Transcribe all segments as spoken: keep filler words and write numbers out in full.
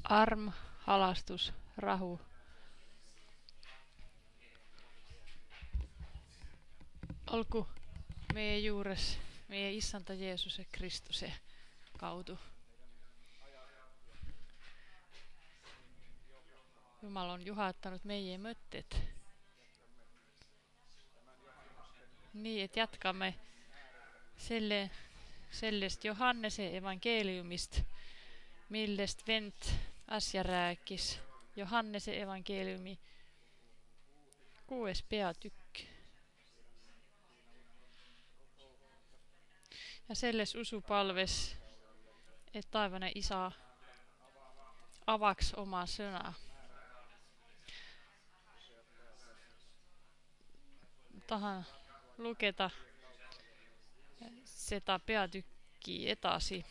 Arm, halastus, rahu. Olku meie juures meie Issanta Jeesuse Kristuse kaudu. Jumal on juhattanut meie mõtted nii, et jätkamme selle, sellest Johannese evankeeliumist, millest vend äsja rääkis. Johannese evankeeliumi kuues peatükk. Ja selles usupalves, et taevane Isa avaks oma sõna. Tahan lugeda seda peatükki edasi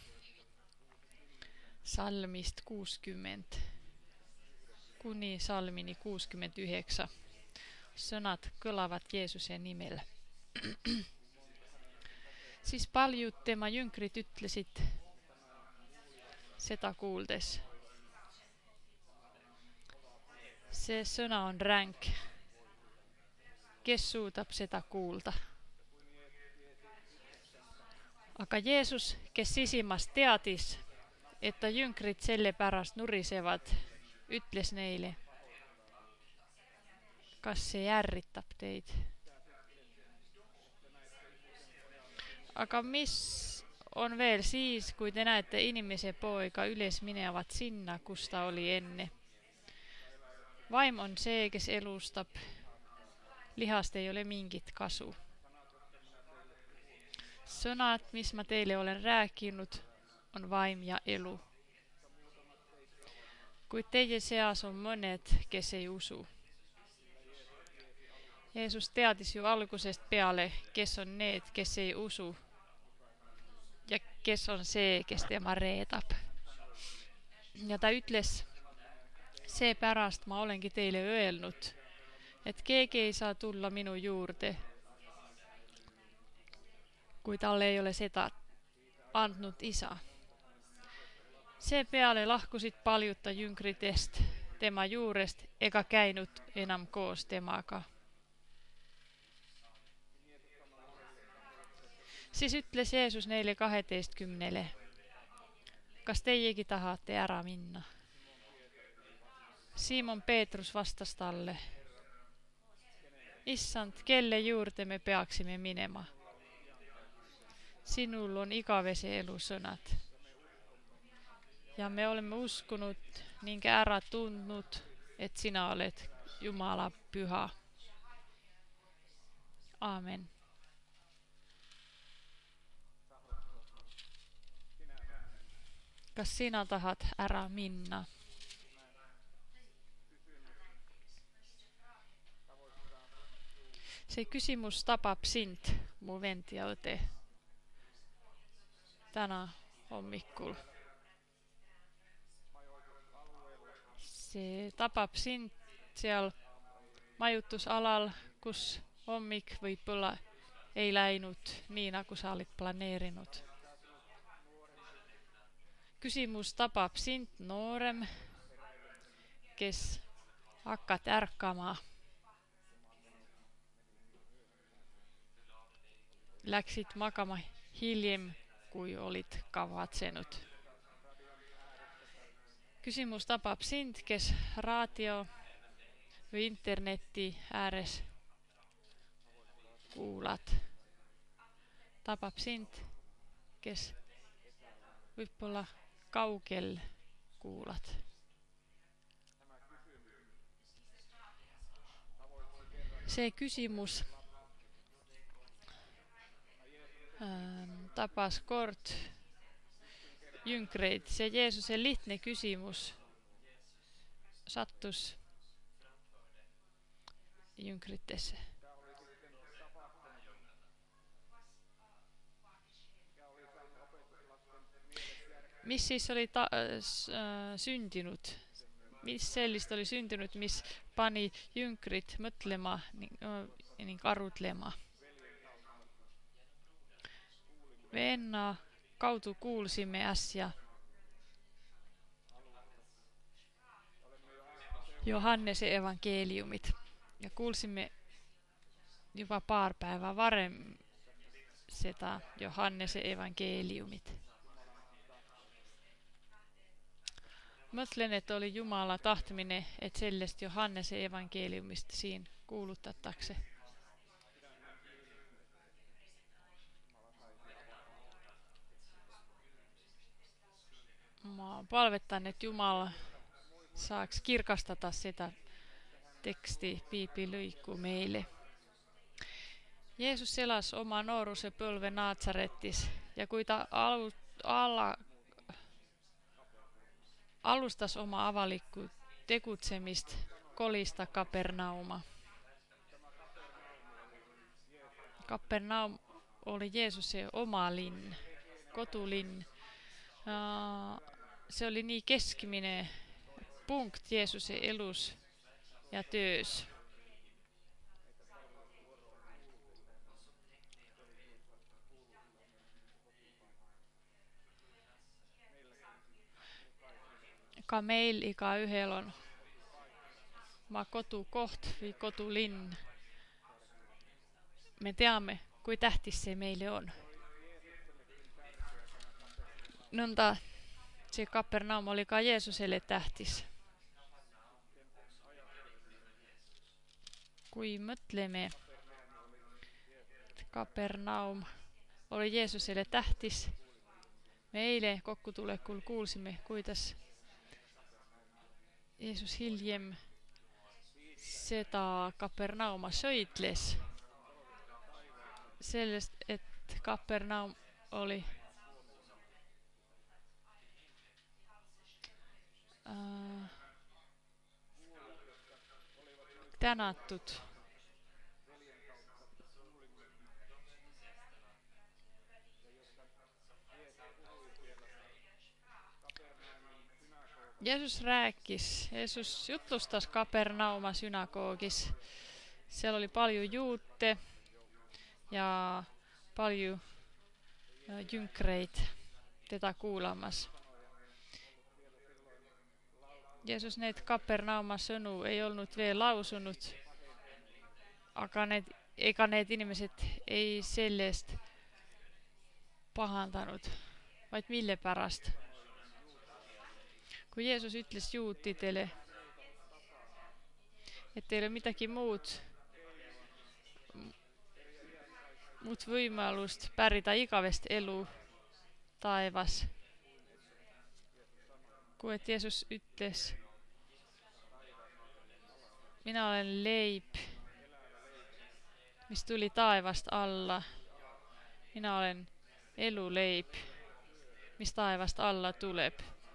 salmist kuuskümmend kuni salmini kuuskümmend üheksa. Sõnad kõlavad Jeesuse nimel. Siis paljud tema jüngrid ütlesid seda kuuldes. See sõna on ränk. Kes suudab seda kuulda? Aga Jeesus, kes sisimas teadis, että jüngrid selle pärast nurisevad, ütles neile, kas see ärritab teid? Aga mis on veel siis, kui te näete inimese poega üles minevat sinna, kus ta oli enne? Vaim on see, kes elustab. Lihast ei ole mingit kasu. Sõnad, mis ma teile olen rääkinud, on vaim ja elu. Kuid teie seas on mõned, kes ei usu. Jeesus teadis ju algusest peale, kes on need, kes ei usu, ja kes on see, kes tema reedab. Ja ta ütles, seepärast ma olengi teile öelnud, et keegi ei saa tulla minu juurde, kui talle ei ole seda andnud Isa. Seepeale lahkusid paljud ta jüngritest tema juurest ega käinud enam koos temaga. Siis ütles Jeesus neile kaheteistkümnele, kas teiegi tahate ära minna? Simon Peetrus vastas talle, Issand, kelle juurde me peaksime minema? Sinul on igavese elu sõnad. Ja me oleme uskunud ning ära tundnud, et sina oled Jumala püha. Aamen. Kas sinä tahat ära minna? See kysymys tapab sind, mu vend ja õde, täna hommikul. See tapab sind seal majutusalal, kus hommik võib-olla ei läinud nii, nagu sa olid planeerinud. Kysymys tapab sind, noorem, kes hakkad ärkama. Läksid magama hiljem, kui olid kavatsenud. Kysymys tapab sind, kes raadio või interneti ääres kuulad. Tapab sind, kes võib-olla kaugel kuulad. See kysymys tapas kord jüngreid. See Jeesuse lihtne kysymys sattus jüngritesse. Mis siis oli ta- äh, sündinud? Mis sellist oli sündinud, mis pani jüngrid mõtlema ning, äh, ning arutlema? Venna kaudu kuulsime äsja, Johannesen evankeliumit. Ja kuulsimme jopa paar päivää varem sitä Johannesen evankeliumit. Mõtlen, että oli Jumala tahtiminen, että sellaista Johannesen evankeliumista siinä kuuluttatakse. Mä palvettan, että Jumala saaks kirkastata sitä tekstiä piipilöikkuu meille. Jeesus selas oma nuoruus ja pölve Naatsarettis ja kuita alu, alla, alustas oma avalikku tekutsemist kolista Kapernauma. Kapernaum oli Jeesuksen oma linn, kotulinn. Se oli niin keskiminen punkt Jeesuksen elus ja töös. Ka meil iga ühel on oma kodukoht või kodulinn. Me teame, kui tähtis see meile on. Nõnda see Kapernaum oli ka Jeesusele tähtis. Kui mõtleme, et Kapernaum oli Jeesusele tähtis, me eile kokkutulekul kuulsimme, kuidas Jeesus hiljem seda Kapernauma sõitles. Sellest, et Kapernaum oli äh, tänatud. Jeesus rääkis, Jeesus jutlustas Kapernauma synagoogis. Siellä oli paljon juutte ja paljon jynkreit tätä kuulemassa. Jeesus näitä Kapernauma sõnu ei ollut vielä lausunut, aga need, ega need inimeset ei sellest pahantanut, vaid mille pärast. Kun Jeesus ütles juutidele, että ei ole midagi muud, muud võimalust pärida igavest elu taevas, kui et Jeesus ütles, minä olen leib, mis tuli taevast alla. Minä olen eluleib, mis taevast alla tuleb.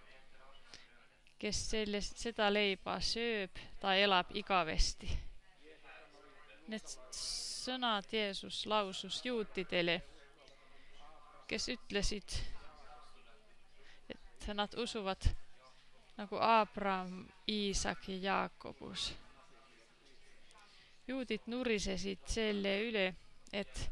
Kes selle, seda leiba sööb, ta elab igavesti. Need sõnad Jeesus lausus juutidele, kes ütlesid, et nad usuvad nagu Abraham, Iisak ja Jaakobus. Juudid nurisesid selle üle, et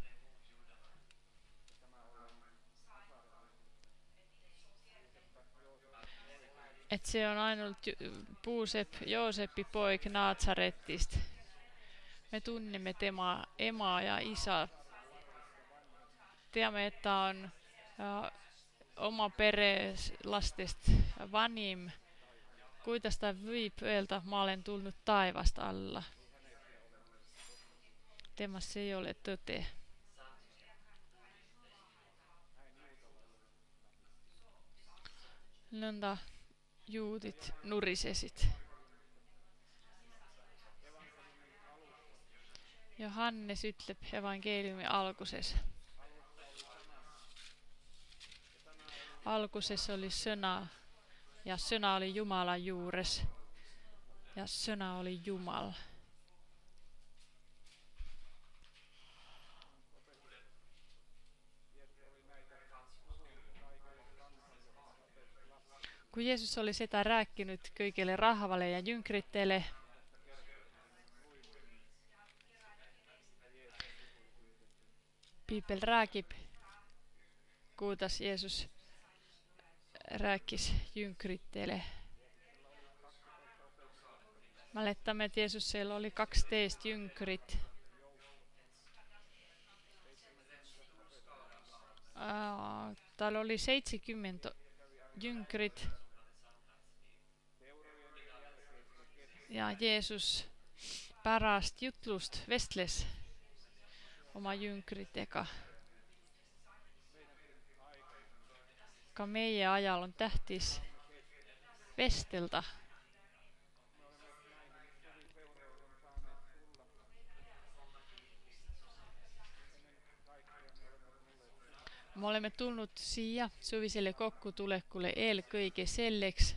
et see on ainult Puusepp, Joosepi poeg Naatsaretist. Me tunneme tema ema ja isa. Teame, et ta on ja, oma pere lastest vanim. Kuidas ta võib öelda, ma olen tulnud taevast alla? Temassa ei ole tõde. Nõnda juudit nurisesid. Johannes ütleb evangeeliumi alguses. Alguses oli sõna ja sõna oli Jumala juures ja sõna oli Jumal. Kun Jeesus oli sitä rääkkinyt kaikille rahvalle ja jünkritele, Piipel rääkib, kuidas Jeesus rääkis jünkritele. Mälettämme, että Jeesus siellä oli kaksitoista jünkrit. Ää, täällä oli seitsemänkymmentä jünkrit. Ja Jeesus pärast jutlust vestles oma jünkritega. Ka meie ajal on tähtis vestelda. Me olemme tulnud siia suviselle kokkutulekulle eelkõige selleks,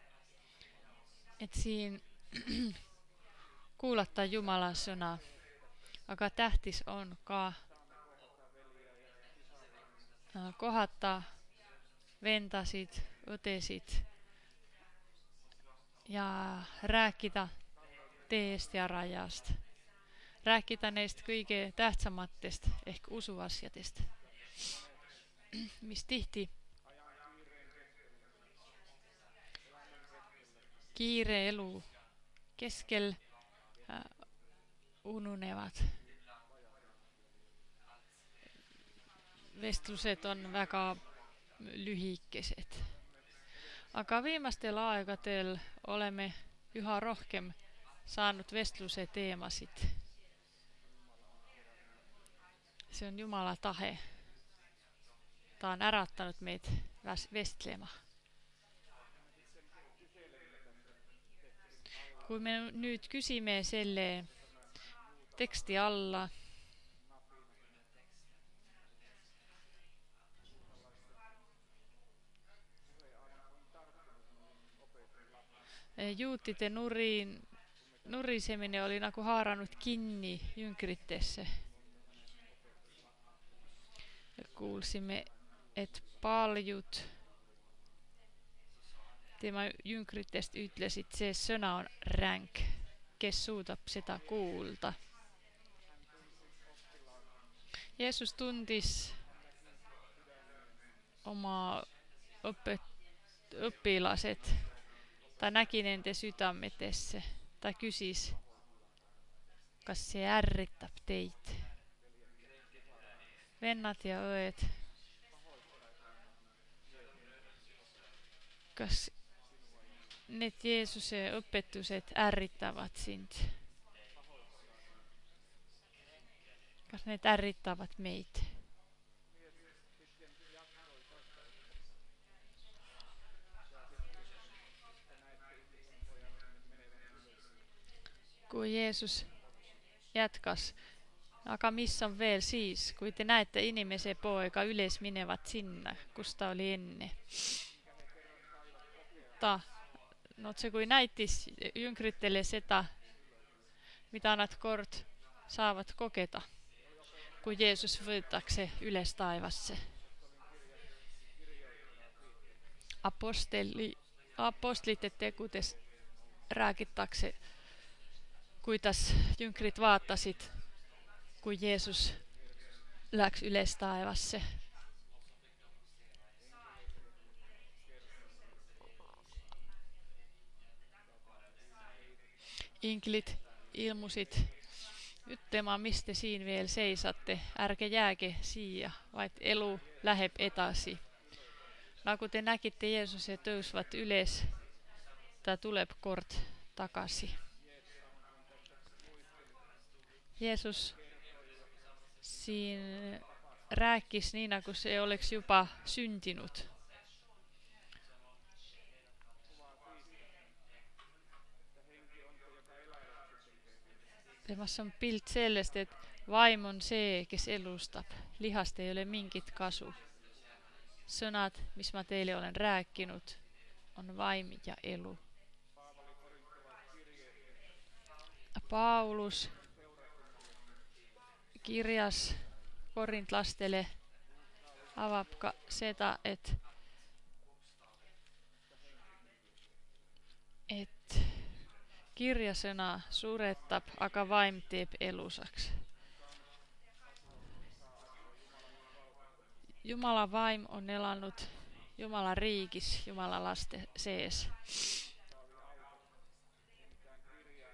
et siin kuulata Jumalan sõna. Aga tähtis on ka kohata vendasid, õdesid ja rääkida teest ja rajast. Rääkida neist kõige tähtsamatest ehk usuasjadest, mis tihti kiire elu keskel äh, ununevad. Vestlused on väga lühikesed. Aga viimastel aegadel oleme üha rohkem saanud vestluse teemasid. See on Jumala tahe. Ta on äratanud meid vestlema. Kui me nüüd küsime selle teksti alla, juutide nurin, nurisemine oli nagu haaranud kinni jünkritesse. Kuulsimme, et paljud tema jünkritest ütlesid, see sõna on ränk, kes suudab seda kuulda. Jeesus tundis oma õpet, õpilased. Ta nägi nende südametesse. Ta küsis, kas see ärritab teid. Vennad ja õed, kas need Jeesuse õpetused ärritavad sind? Kas need ärritavad meid? Kui Jeesus jätkas, aga mis on veel siis, kui te näete inimese poega üles minevat sinna, kus ta oli enne? Ta, no see kui näitis jüngritele seda, mida nad kord saavad kogeda, kui Jeesus võetakse üles taevasse. Aposteli, apostlite tegudes räägitakse, kuidas jüngrid vaatasid, kui Jeesus läks üles taevasse. Inglid ilmusid ütlema, mis te siin veel seisatte, ärge jääge siia, vaid elu läheb edasi. Nagu te nägite Jeesuse tõusvat üles, ta tuleb kord tagasi. Jeesus siin rääkis nii, nagu see oleks juba sündinud. Temas on pilt sellest, et vaim on see, kes elustab. Lihast ei ole mingit kasu. Sõnad, mis ma teile olen rääkinud, on vaim ja elu. Paulus kirjas korintlastele avab ka seda, et et kirjasõna suretab, aga vaim teeb elusaks. Jumala vaim on elanud Jumala riigis, Jumala laste sees.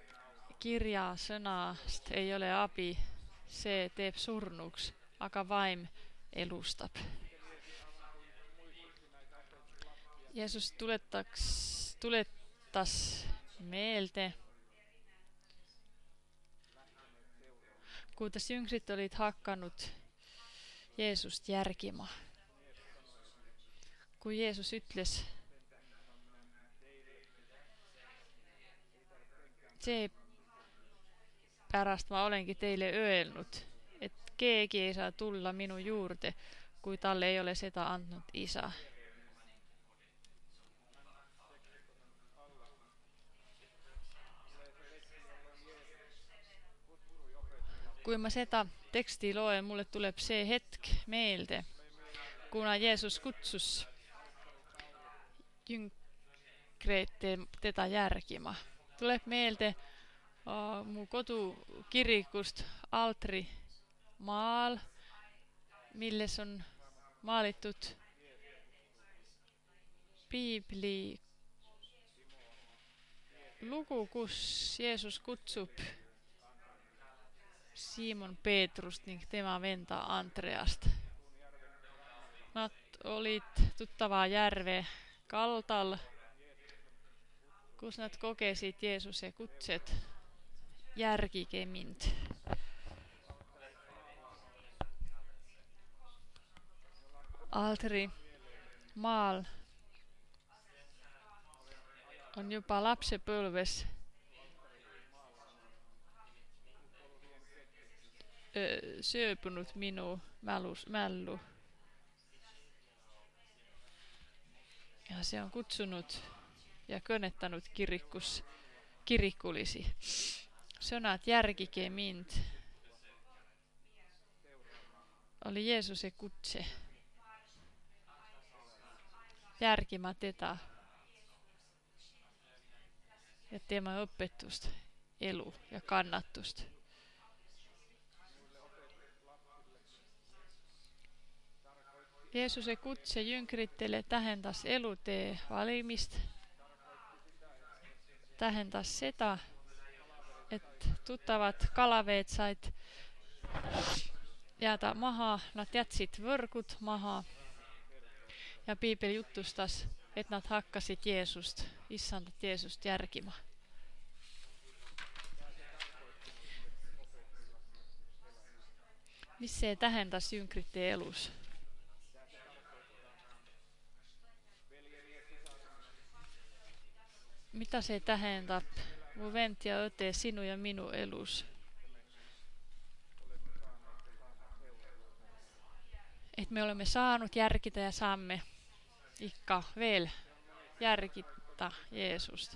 kirjaa sõnast ei ole abi, see teeb surnuks, aga vaim elustab. Jeesus tuletaks, tuletas meelde, kuidas jüngrit olid hakanud Jeesust järgima. Kui Jeesus ütles, see pärast ma olengi teile öelnud, et keegi ei saa tulla minu juurde, kui talle ei ole seda andnud isa. Kui ma seda teksti loen, mulle tuleb see hetk meelde, kuna Jeesus kutsus jüngreid teda järgima. Tuleb meelde uh, mu kodukirikust altri maal, milles on maalitud piibli lugu, kus Jeesus kutsub Simon Peetrust ning tema venda Andreast. Nad olid tuttava järve kaldal, kus nad kogesid Jeesuse kutset, järgige mind. Altri maal on juba lapsepõlves sööbunud minu mälus, mällu. Ja see on kutsunud ja kõnetanud kirikus, kirikulisi. Sõnad järgige mind oli Jeesuse kutse järgima teda ja tema õpetust, elu ja kannatust. Jeesuse kutse jüngritele tähendas elutee valimist, tähendas seda, et tuttavad kalaveed said jääda maha, nad jätsid võrgud maha ja piibel jutustas, et nad hakkasid Jeesust, issandat Jeesust järgima. Mis see tähendas jüngrite elus? Mitä se tähendab mu vend ja õde sinu ja minu elus? Et me olemme saanut järgida ja saamme ikka veel järgida Jeesust.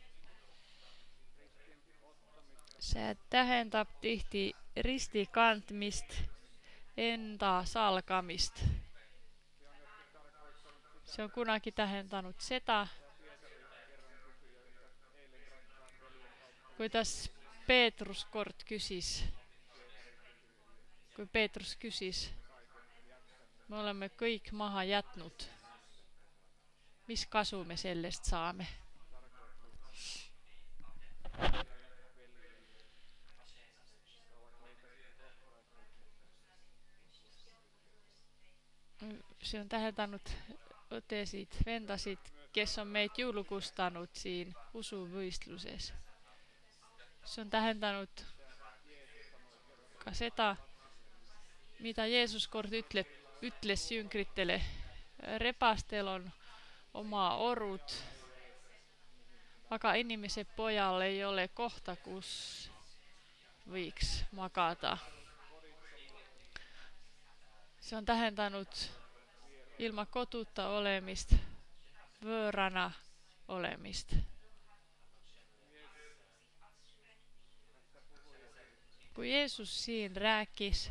Se tähendab tihti ristikantmist, enda salkamist. Se on kunagi tähentänyt seda, kuidas Peetrus kord küsis, kui Peetrus küsis, me olemme kõik maha jätnud. Mis kasu me sellest saame? Se on tähentänyt õdesid, vendasid, kes on meid julkustanut siin usuvõistluses. Se on tähentänyt ka seda, mitä Jeesus kord ütle, ütles jüngritele. Repastel on oma orut, aga inimese pojal ei ole kohta, kus võiks magada. Se on tähentänyt ilman kotuutta olemist, võõrana olemist. Kun Jeesus siin rääkis,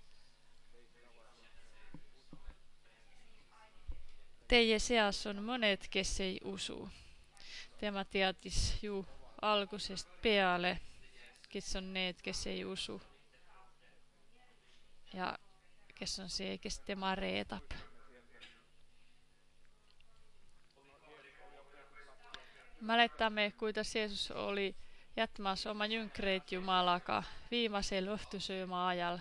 teie seas on monet, kes ei usu. Tema teadis ju algusest peale, kes on need, kes ei usu. Ja kes on se, kes tema reetab. Mäletämme, kuidas Jeesus oli jätmas oma jynkreit Jumalaka viimasel õhtusööma ajal.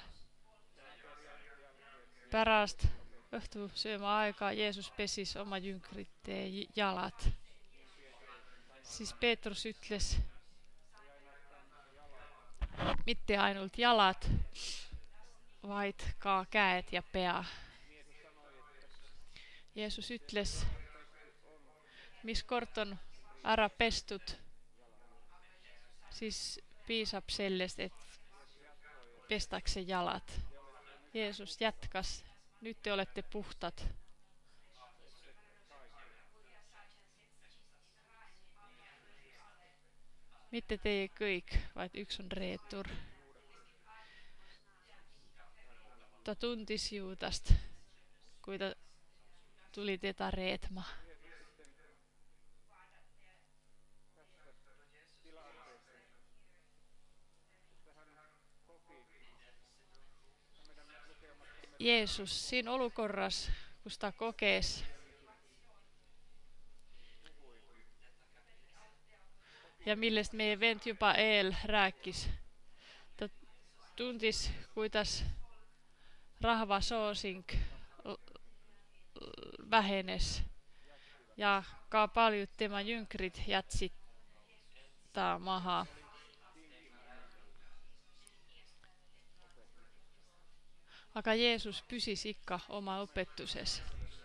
Pärast õhtusööma aikaa Jeesus pesis oma jünkrite jalat. Siis Peetrus ütles, mitte ainult jalat, vaid ka käed ja pea. Jeesus ütles, mis kord on ära pestud, siis piisab sellest, et pestakse jalat. Jeesus jätkas, nyt te olette puhtad. Mitte teie kõik, vaid üks on reetur. Ta tundis Juudast, kui ta tuli teda reetma. Jeesus siinä olukorras, kun ta kokees, ja millest meie vend juba eel rääkis, ta tundis, kuidas rahva soosing vähenes ja ka paljud tema jünkrid jätsid ta maha. Aga Jeesus pysis ikka oma opetuses.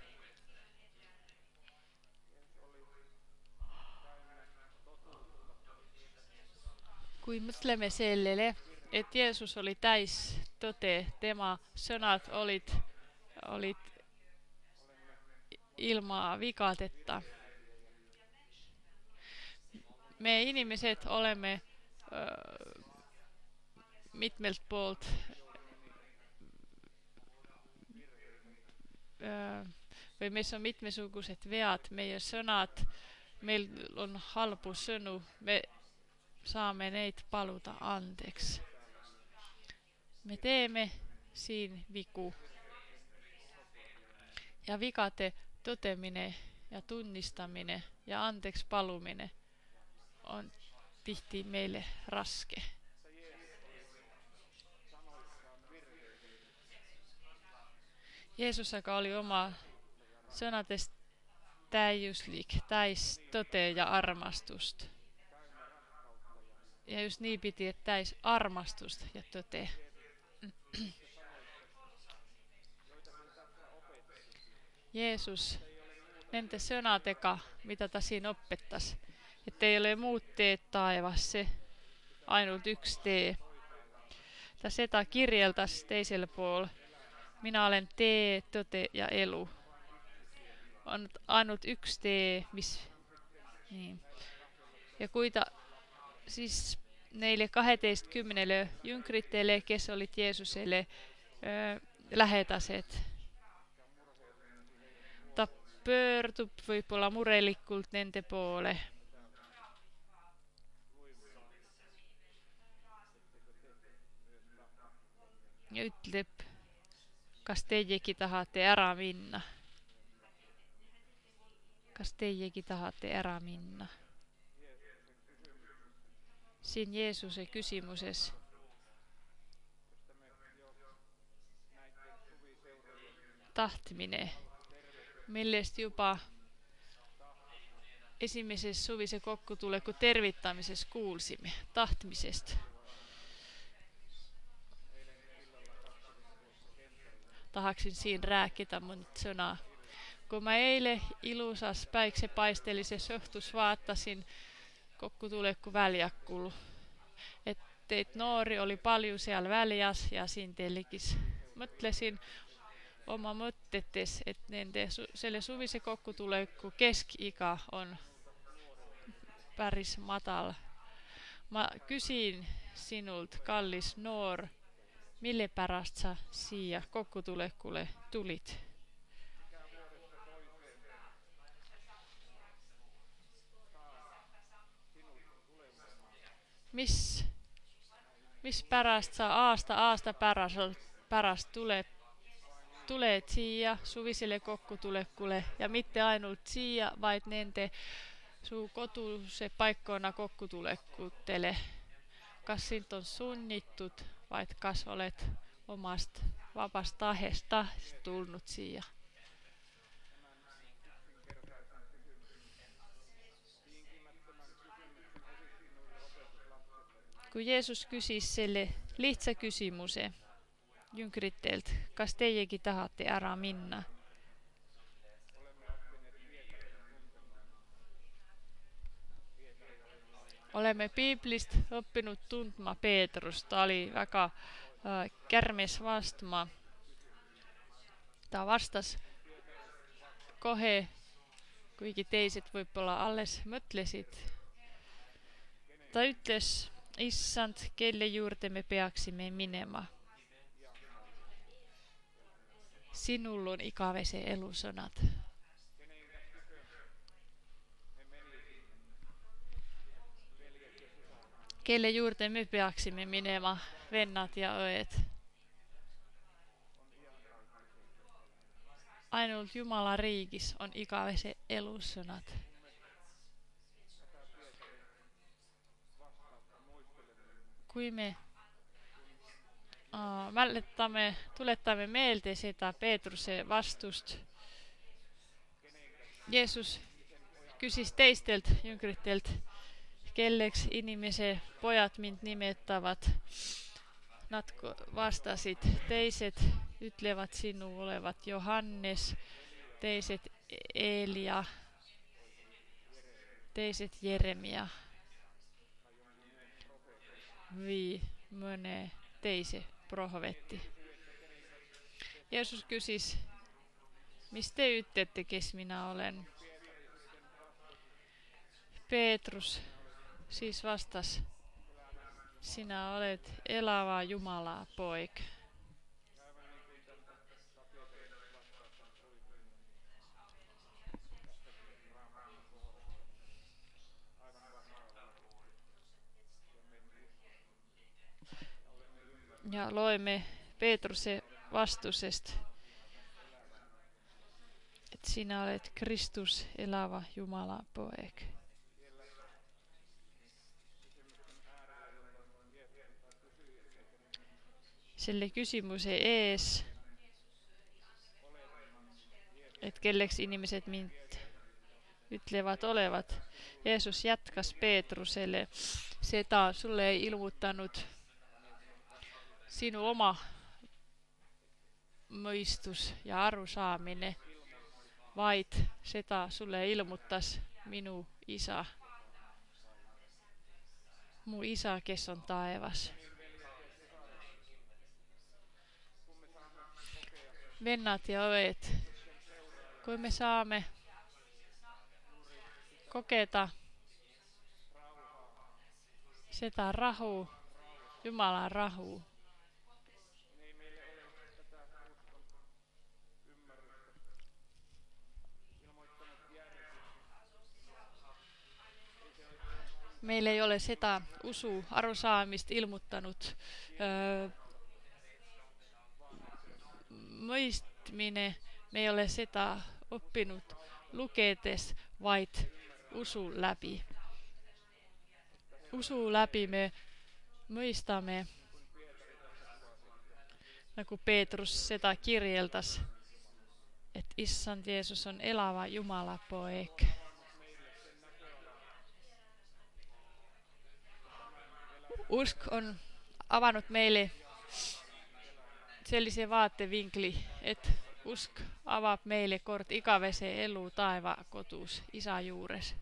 Kui mõtleme sellele, et Jeesus oli täis tote, tema sõnad olid, olid ilma vigadetta. Me inimesed olemme öö, mitmelt poolt öö, või meissä on mitmesugused vead, meie sõnad, meil on halbu sõnu, me saamme neid paluda anteeksi. Me teemme siin viku. Ja vigade toteminen ja tunnistaminen ja anteeksi paluminen on tihti meille raske. Jeesus, joka oli oma sõnades täyuslik, täis tote ja armastust. Ja just niin piti, että täis armastusta ja tote. Jeesus, nente sõnadega, mitä ta siinä opettas, että ei ole muut teet taivassa, ainut yksi tee. Ta seta kirjeltas teisellä puolella. Minä olen tee, tote ja elu. On ainut yksi tee, miss... Niin. Ja kuita siis neille kahdeksankymmenelle jünkritteille, kes olid Jeesuselle öö, lähedaset. Ta pöördub võib-olla murelikult nende poole. Ja ütleb, kas teiegi tahate ära minna? Kas teiegi tahate ära minna? Siinä Jeesuksen kysymyksessä tahtiminen, millest jopa esimesessä suvisen kokku tulee, kun tervittämisessä kuulsimme tahtimisesta. Tahaksin siinä rääkitä mun sanaa. Kun mä eilen ilusas päikse paistelisessa johtus vaattasin, kokku tulee kun väljakkulu. Et teit nuori oli paljon siellä väljäs ja siinä telikis. Mõtlesin oma mõttetes, että nende selle suvise kokku tulee kun keski-ikä on päris matala. Mä kysyin sinult, kallis nuor, mille pärast sä siia kokku tulee kuule tulit? Mis, mis pärast sä aasta aasta pärast tule, tuleet siia suviselle kokkutulekulle ja mitte ainult siia, vaid nende Suu kotu se paikkoina kokku tule kuttele. Kas sint on sunnittut, vai kas olet omasta vapaasta tahesta tulnut siihen. Kun Jeesus kysis sille lihtsä kysymuse jüngritteelt, kas teiekin tahatte ära minna? Olemme Biblistä oppinut tuntma Peetrus. Tämä oli väga äh, kärmes vastama. Tämä vastas kohe, kuigi teiset võib-olla alles mõtlesid. Ta ütles, issand, kelle juurde me peaksime minema. Sinul on igavese elusõnad. Kelle juurde me peaksime minema, vennad ja õed. Ainult Jumala riigis on igavese elusõnad. Kui me uh, mäletame, tuletame meelde seda Peetruse vastust, Jeesus küsis teistelt jüngritelt, kelleks inimese pojat mind nimetavad. Nad vastasid, teised ütlevad sinu olevat Johannes, teised Elia, teised Jeremia või mõne teise prohvetti. Jeesus küsis, mis te ütlete, kes mina olen? Peetrus siis vastas, sinä olet elava Jumala poik. Ja loemme Peetruse vastusest, että sinä olet Kristus, elava Jumala poik. Selle kysymyksen ees, että kelleksi ihmiset mind ütlevad olevat. Jeesus jätkas Peetruselle, seda sulle ei ilmuttanut sinu oma mõistus ja arusaamine, vaid seda sulle ilmutas minu isa. Mu isa, kes on taevas. Vennat ja õed, kui me saame kokeda seda rahu, Jumala rahu, meillä ei ole sitä usu arusaamista ilmuttanut öö, mõistmine, me ei ole sitä oppinut lukedes, vaid usu läbi. Usu läbi me mõistame, nagu Peetrus seda kirjeldas, että issand Jeesus on elava Jumala poik. Usk on avannut meille sellise vaatevinkli, että usk avaa meille kord igavese elu taiva kotus Isa juures.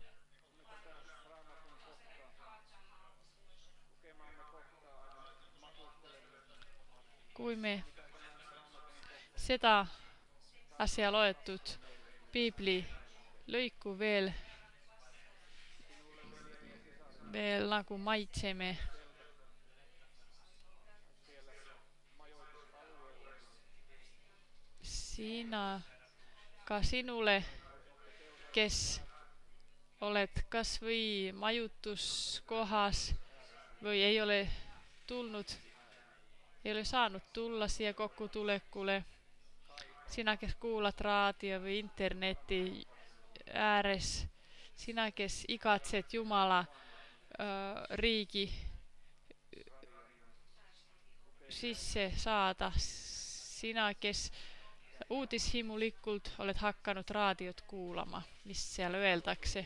Kui me seda asia loetut Piibli lõiku veel, veel nagu maitseme, Siinä ka sinule, kes olet kas või majutuskohas või ei ole tulnud, ei ole saanut tulla siihen kokkutulekule. Sinä, kes kuulat raadio või internetti ääres, Sinä, kes ikatset Jumala ö, riiki sisse saata. Sinä, kes uutishimulikkult olet hakkanut raatiot kuulama, missä siellä öeltakse.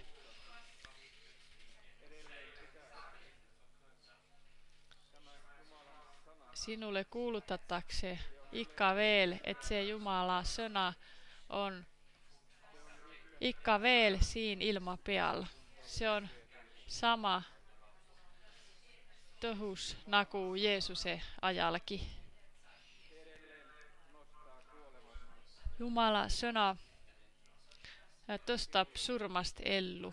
Sinulle kuulutatakse ikka veel, että se Jumala sana on ikka veel siin ilma peal. Se on sama tohus nagu Jeesuse ajalki. Jumala sana tõstab surmast ellu.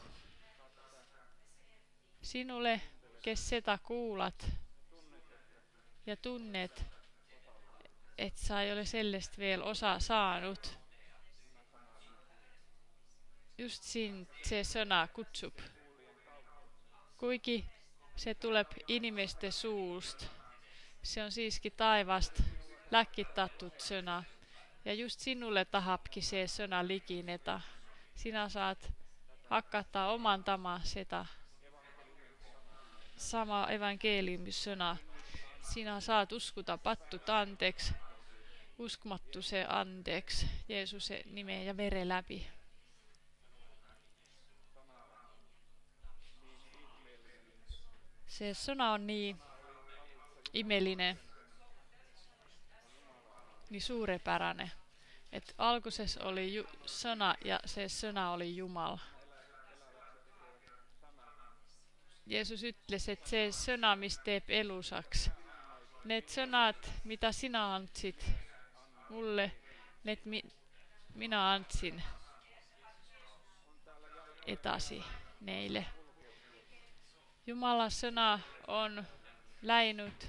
Sinulle, kes seda kuulat ja tunnet, et sa ei ole sellest veel osa saanud. Just siin see sõna kutsub. Kuigi se tuleb inimeste suust, se on siiski taivast läkkitatut sõna. Ja just sinulle tahabki se sõna ligineta. Sinä saat hakata omantama sitä sama evankeliumissõna. Sinä saat uskuda pattut anteeks, uskmattu se anteeks Jeesuse nime ja vere läbi. Se sõna on niin imellinen, niin suurepäräinen, että alkuses oli ju- sana ja se sana oli Jumala. Jeesus ütles, että se sana, mis teeb elusaks, need sõnad, mitä sinä antsit mulle, need mi- minä antsin edasi neille. Jumalan sana on läinud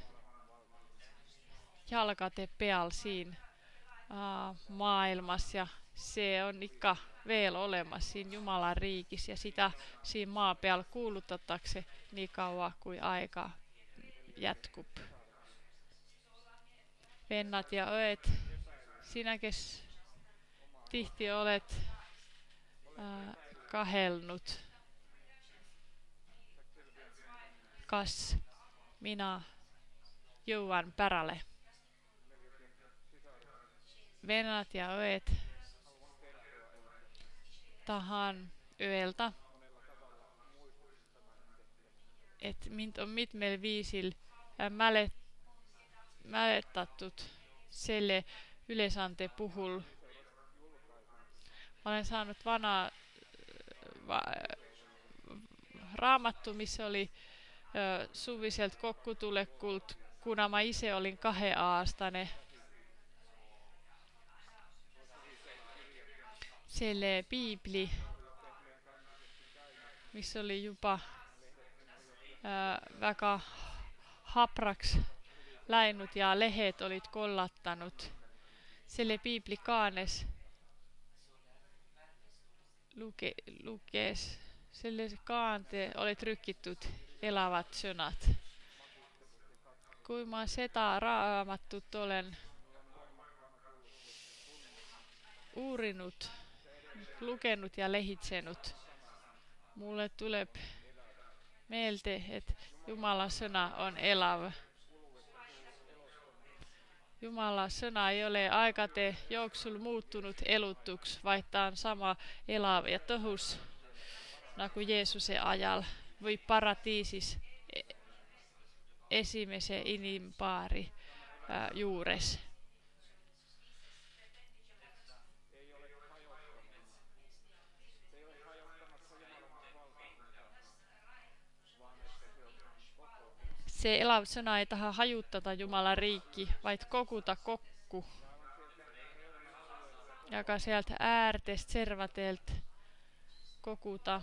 jalkate peal siin uh, maailmas ja se on ikka veel olemas siinä Jumalan riikissä ja sitä siinä maa peal kuulutatakse niin kauan kuin aika jatkuu. Vennat ja öet, sinä kes tihti olet uh, kahelnut, kas minä jõuan päräle. Vennat ja öet, tahan öeltä, että mint on mitmel viisil mälet, mälettattut selle ylesante puhul. Mä olen saanut vanhaa va, raamattu, missä oli ö, suviselt kokkutulekult, kun mä itse olin kahden aastane. Selle Bibli, missä oli jopa ö, väga hapraks läinud ja lehet olid kollattanut. Selle Bibli kaanes luke, lukees, selle kaante oli trykittud elavat sõnat. Kui ma seda raamatut olen uurinut, lukenut ja lehitsenut, mulle tuleb meelde, että Jumalan sana on elava. Jumalan sana ei ole aikate jooksul muuttunut elutuks, vaikka on sama elava ja tohus nagu Jeesuse ajal või paratiisis esimese inimpaari ää, juures. Se elav sõna ei taha hajuttada Jumalan riikki, vaid koguda kokku. Ja ka sieltä äärteest servatelt koguda.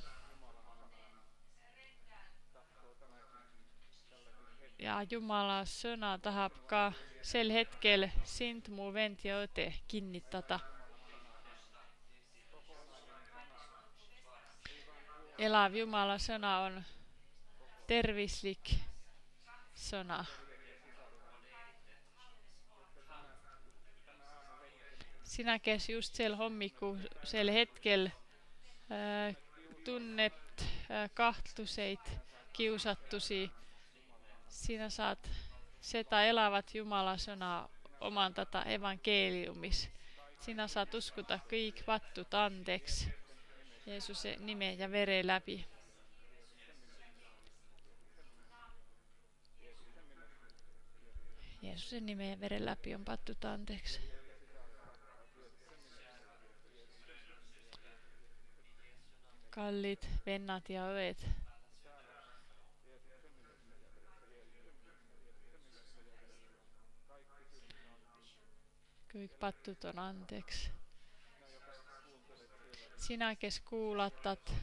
Ja Jumalan sõna tahab ka sel hetkel sind, mu vend ja õde kinnitada. Elav Jumalan sõna on tervislik sõna. Sinä, kes just sel hommiku, sel hetkel äh, tunnet äh, kahtluseit, kiusattusi, sinä saat sitä elävät Jumalan sanaa oman tätä evankeliumis. Sinä saat uskota kõik vattut anteeksi Jeesuksen nimen ja veren läpi. Jeesuksen nimen ja veren läpi on pattut anteeksi. Kallit vennat ja öet. Kõik pattut on anteeksi. Sinä, kes kuulatat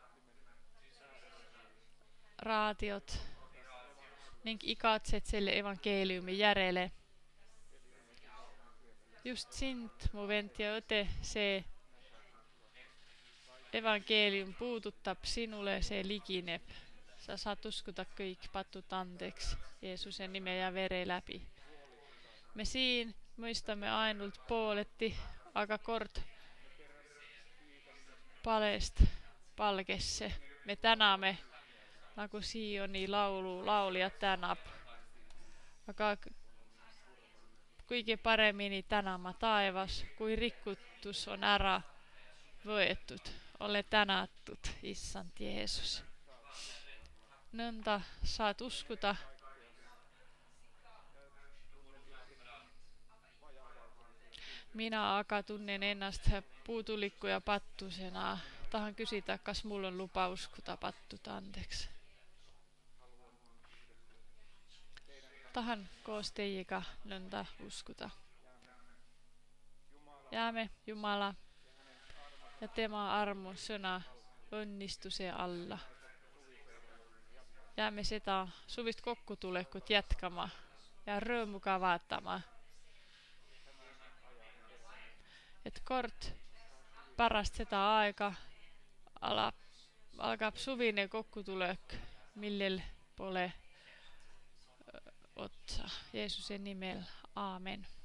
raatiot ning igatset selle evankeliumi järele. Just sind, mu vend ja õde, see evankelium puudutab sinule, see ligineb. Sa saad uskuda kõik pattut anteeksi Jeesuse nime ja vere läbi. Me siin mõistame ainult pooleti, aga kord palest palgesse. Me täname, nagu Sioni laulu laulija tänab. Aga kuigi paremini tänama taevas, kui rikutus on ära võetud. Ole tänatud, issand Jeesus. Nõnda saad uskuda. Minä aga tunnen ennast puudulikku ja pattusena. Tahan kysytä, kas mul on lupa uskuda pattut anteeksi. Tahan koos teiega nõnda uskuda. Jääme Jumala ja tema armu sõna õnnistuse alla. Jääme seda suvist kokkutulekut jätkama ja rõõmuga vaatama. Et kord pärast seda aega alab, algab suvine kokkutulek, millel pole otsa. Jeesuse nimel. Aamen.